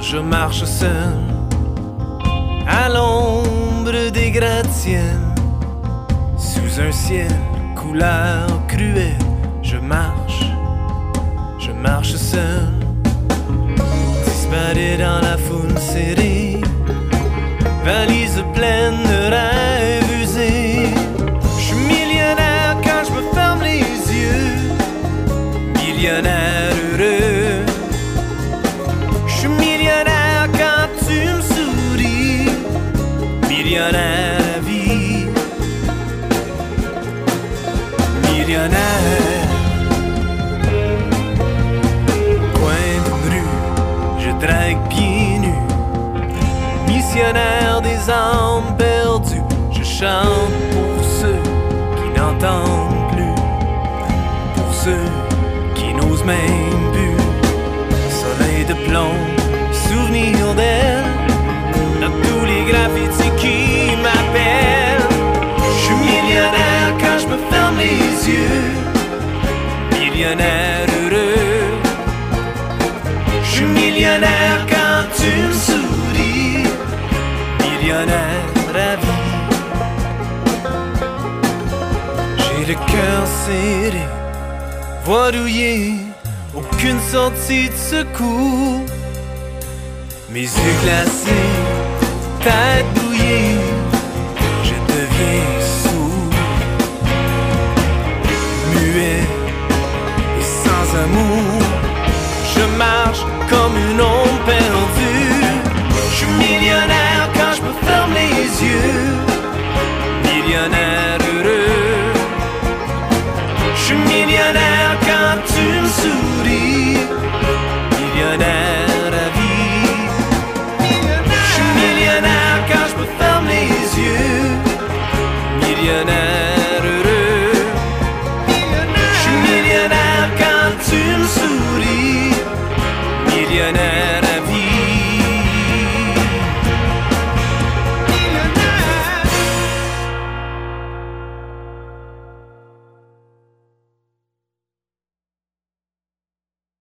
je marche seul à l'ombre des gratte-ciels, sous un ciel couleur cruelle. Je marche seul, disparu dans la foule serrée, valise pleine de rêves usés. Je suis millionnaire quand je me ferme les yeux, millionnaire heureux. Je suis millionnaire quand tu me souris, millionnaire à vie, millionnaire. Coin de rue, je drague pieds nus, missionnaire des âmes perdues. Je chante pour ceux qui n'entendent plus, pour ceux qui n'osent même plus. Soleil de plomb, souvenir d'elle, dans tous les graffitis qui m'appellent. Je suis millionnaire quand je me ferme les yeux, millionnaire heureux. Je suis millionnaire quand tu me souris, millionnaire à vie. J'ai le cœur serré, voix rouillée, aucune sortie de secours. Mes yeux glacés, tête bouillée, je deviens sourd, muet et sans amour. Je marche comme une ombre perdue. Je suis millionnaire quand je me ferme les yeux, millionnaire heureux. Je suis millionnaire quand tu me souris, millionnaire à vie. Je suis millionnaire quand je me ferme les yeux, millionnaire.